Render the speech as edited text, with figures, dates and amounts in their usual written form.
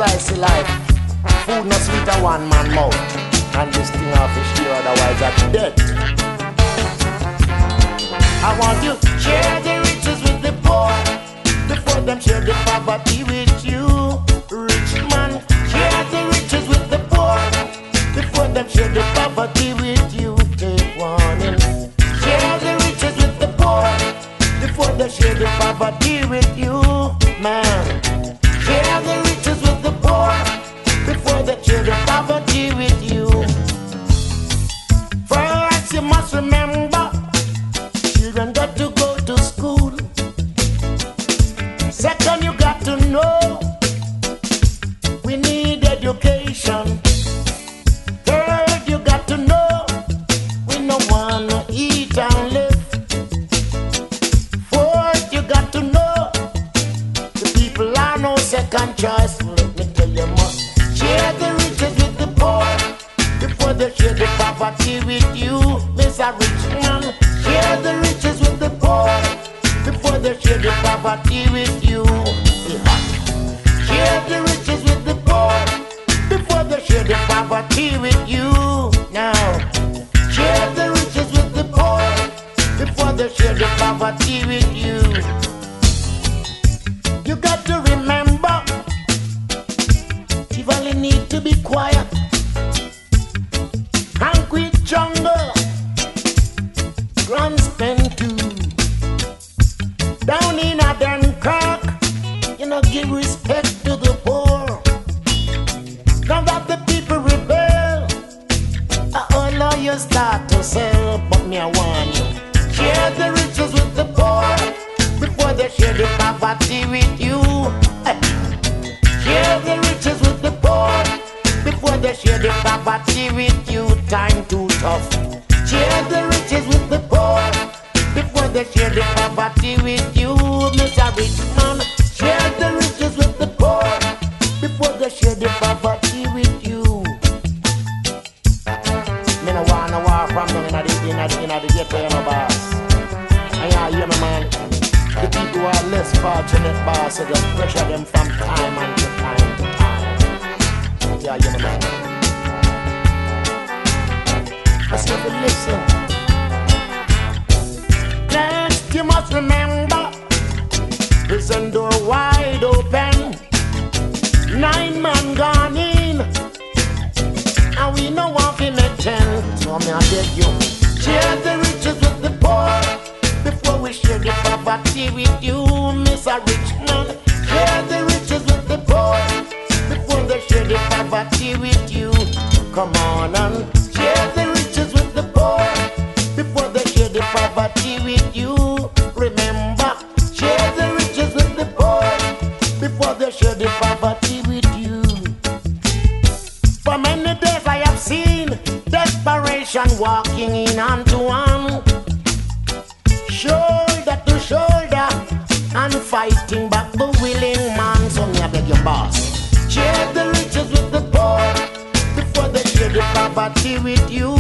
pricey life. Food no sweet a one man mouth. And this thing off is sure, otherwise I'm dead. I want you to share the riches with the poor before them share the poverty with you. Rich man, share the riches with the poor before them share the poverty with you. Take warning. Share the riches with the poor before they share the poverty with you. Man, share the riches with the poor before they share the poverty with you. First you must remember, children got to go to school. Second, you got to know we need education. Third, you got to know we no wanna eat and live. Fourth, you got to know the people are no second choice. Let me tell you must share the riches with the poor before they share the poverty with you. Miss a rich man, share the riches with the poor before they share the poverty with you. Share the riches with the poor before they share the poverty with you. Now, share the riches with the poor before they share the poverty with you. You got to remember, you only need to be quiet. Concrete jungle, grand spend too. Down in a Dunkirk, you know, give respect to the poor. Now that the people rebel, all lawyers start to sell. But me, I warn you, share the riches with the poor before they share the poverty with you. Hey. Share the riches with the poor before they share the poverty with you. Time too tough. Share the riches with the poor before they share the poverty with you. Mr. Rich Man, share the riches with the poor before they share the poverty with you. Me no wanna war from them in the ghetto, you know, boss. And yeah, you know, man, the people who are less fortunate, boss, so just pressure them from time and to time to time. Yeah, you know, man. Let's have a listen. Next, you must remember, prison door wide open, 9 man gone in, and we no want to make 10. So me I beg you, share the riches with the poor before we share the poverty with you. Miss a rich man, share the riches with the poor before they share the poverty with you. Come on and share the riches with the poor before they share the poverty with you. Remember, share the riches with the poor before they share the poverty with you. For many days I have seen desperation walking in hand to hand, shoulder to shoulder, and fighting back the willing man. So me I beg your boss, share the riches with the poor before they share the poverty with you.